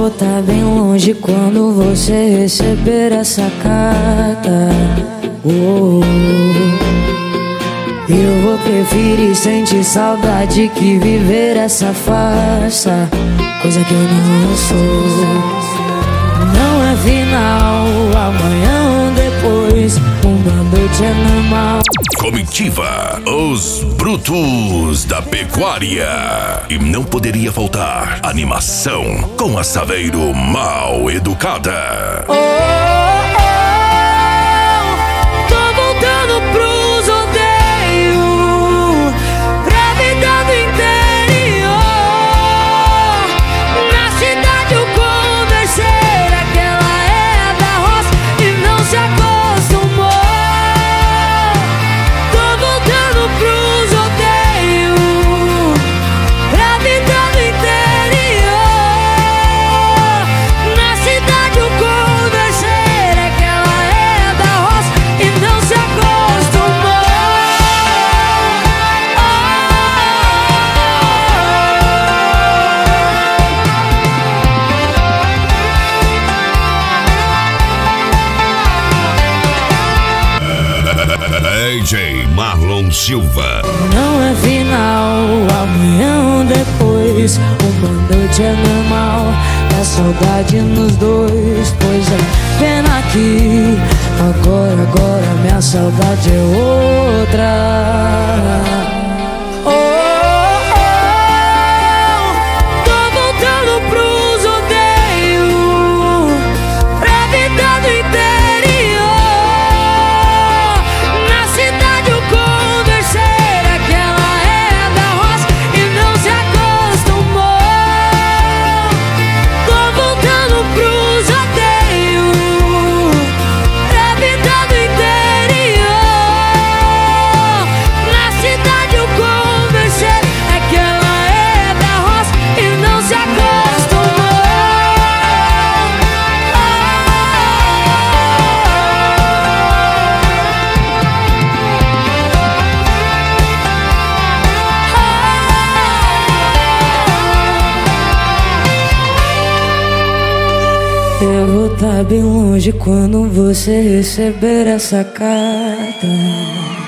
vou tá bem longe quando você receber essa carta. Eu vou preferir sentir saudade que viver essa farsa, coisa que eu não sou. Não é final, amanhã ou depois, uma noite é normal. Comitiva, os brutos da pecuária. E não poderia faltar animação com a Saveiro Mal Educada. Tô voltando pros odeios, pra vida do interior. Na cidade eu conversei, aquela é da roça e não se acostumou. Tô voltando pros odeios, pra vida do interior. Na cidade eu conversei, aquela é da roça e não se acostumou. DJ Marlon Silva. Não é final, amanhã ou depois, uma noite é normal. É saudade nos dois, pois é pena que agora minha saudade é outra. Tô voltando pros odeios, pra vida do interior. Na cidade eu conversei, aquela é da roça e não se acostumou. Tô voltando pros odeios, pra vida do interior. Na cidade eu conversei, aquela é da roça e não se acostumou. Eu vou tá bem longe quando você receber essa carta.